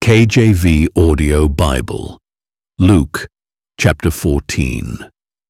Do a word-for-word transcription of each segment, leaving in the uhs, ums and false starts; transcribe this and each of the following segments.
K J V Audio Bible, Luke chapter fourteen.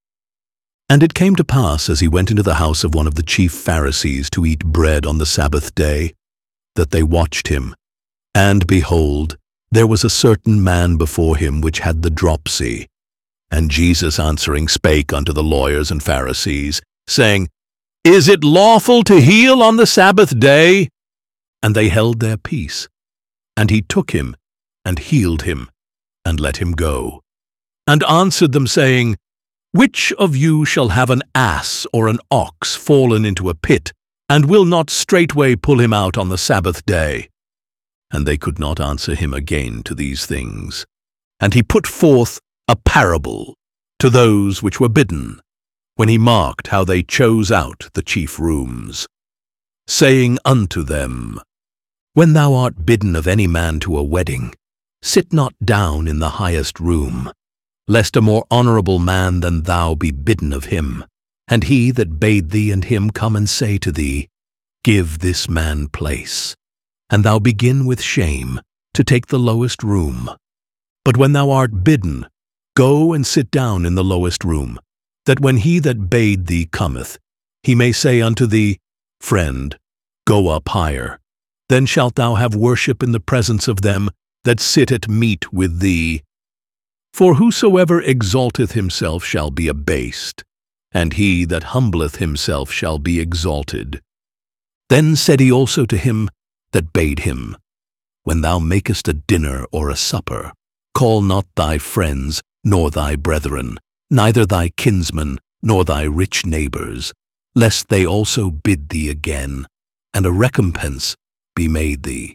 And it came to pass, as he went into the house of one of the chief Pharisees to eat bread on the Sabbath day, that they watched him. And behold, there was a certain man before him which had the dropsy. And Jesus answering spake unto the lawyers and Pharisees, saying, Is it lawful to heal on the Sabbath day? And they held their peace. And he took him, and healed him, and let him go. And answered them, saying, Which of you shall have an ass or an ox fallen into a pit, and will not straightway pull him out on the Sabbath day? And they could not answer him again to these things. And he put forth a parable to those which were bidden, when he marked how they chose out the chief rooms, saying unto them, When thou art bidden of any man to a wedding, sit not down in the highest room, lest a more honorable man than thou be bidden of him, and he that bade thee and him come and say to thee, Give this man place, and thou begin with shame to take the lowest room. But when thou art bidden, go and sit down in the lowest room, that when he that bade thee cometh, he may say unto thee, Friend, go up higher. Then shalt thou have worship in the presence of them that sit at meat with thee. For whosoever exalteth himself shall be abased, and he that humbleth himself shall be exalted. Then said he also to him that bade him, When thou makest a dinner or a supper, call not thy friends, nor thy brethren, neither thy kinsmen, nor thy rich neighbors, lest they also bid thee again, and a recompense be made thee.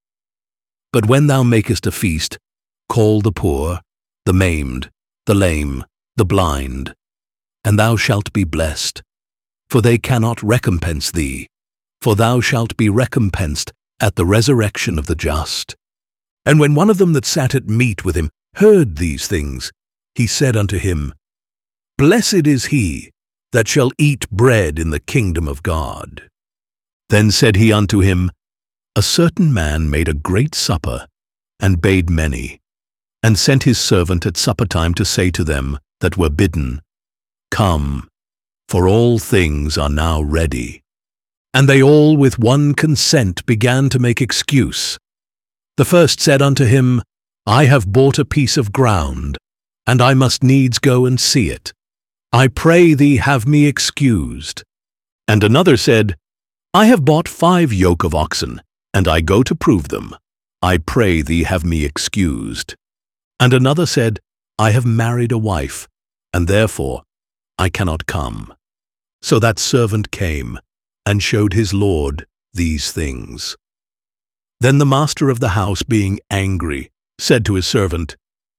But when thou makest a feast, call the poor, the maimed, the lame, the blind, and thou shalt be blessed, for they cannot recompense thee, for thou shalt be recompensed at the resurrection of the just. And when one of them that sat at meat with him heard these things, he said unto him, Blessed is he that shall eat bread in the kingdom of God. Then said he unto him, A certain man made a great supper, and bade many, and sent his servant at supper time to say to them that were bidden, Come, for all things are now ready. And they all with one consent began to make excuse. The first said unto him, I have bought a piece of ground, and I must needs go and see it. I pray thee have me excused. And another said, I have bought five yoke of oxen, and I go to prove them. I pray thee have me excused. And another said, I have married a wife, and therefore I cannot come. So that servant came, and showed his lord these things. Then the master of the house, being angry, said to his servant,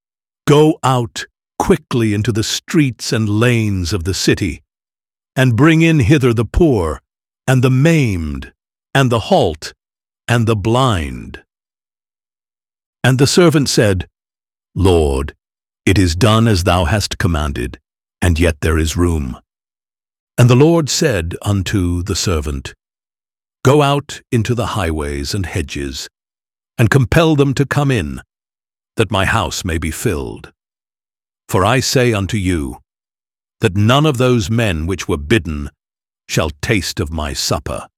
Go out quickly into the streets and lanes of the city, and bring in hither the poor, and the maimed, and the halt, and the blind. And the servant said, Lord, it is done as thou hast commanded, and yet there is room. And the Lord said unto the servant, Go out into the highways and hedges, and compel them to come in, that my house may be filled. For I say unto you, that none of those men which were bidden shall taste of my supper.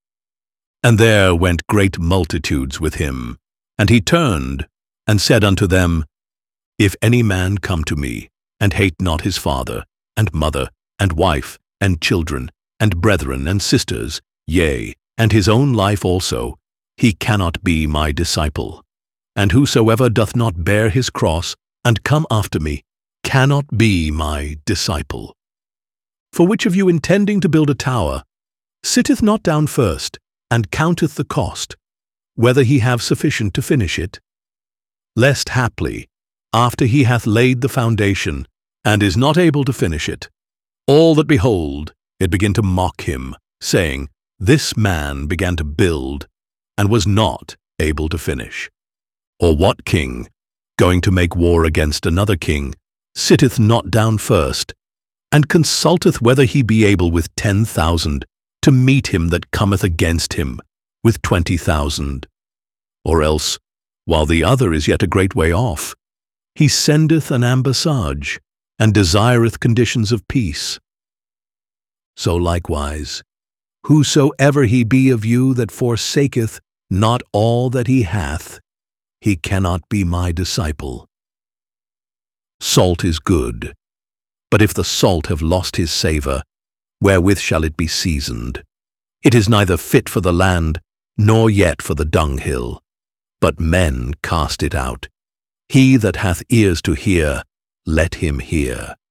And there went great multitudes with him, and he turned, and said unto them, If any man come to me, and hate not his father, and mother, and wife, and children, and brethren, and sisters, yea, and his own life also, he cannot be my disciple. And whosoever doth not bear his cross, and come after me, cannot be my disciple. For which of you intending to build a tower, sitteth not down first, and counteth the cost, whether he have sufficient to finish it? Lest haply, after he hath laid the foundation, and is not able to finish it, all that behold it begin to mock him, saying, This man began to build, and was not able to finish. Or what king, going to make war against another king, sitteth not down first, and consulteth whether he be able with ten thousand to meet him that cometh against him with twenty thousand? Or else, while the other is yet a great way off. He sendeth an ambassage, and desireth conditions of peace. So likewise, whosoever he be of you that forsaketh not all that he hath, he cannot be my disciple. Salt is good, but if the salt have lost his savour, wherewith shall it be seasoned? It is neither fit for the land, nor yet for the dunghill, but men cast it out. He that hath ears to hear, let him hear.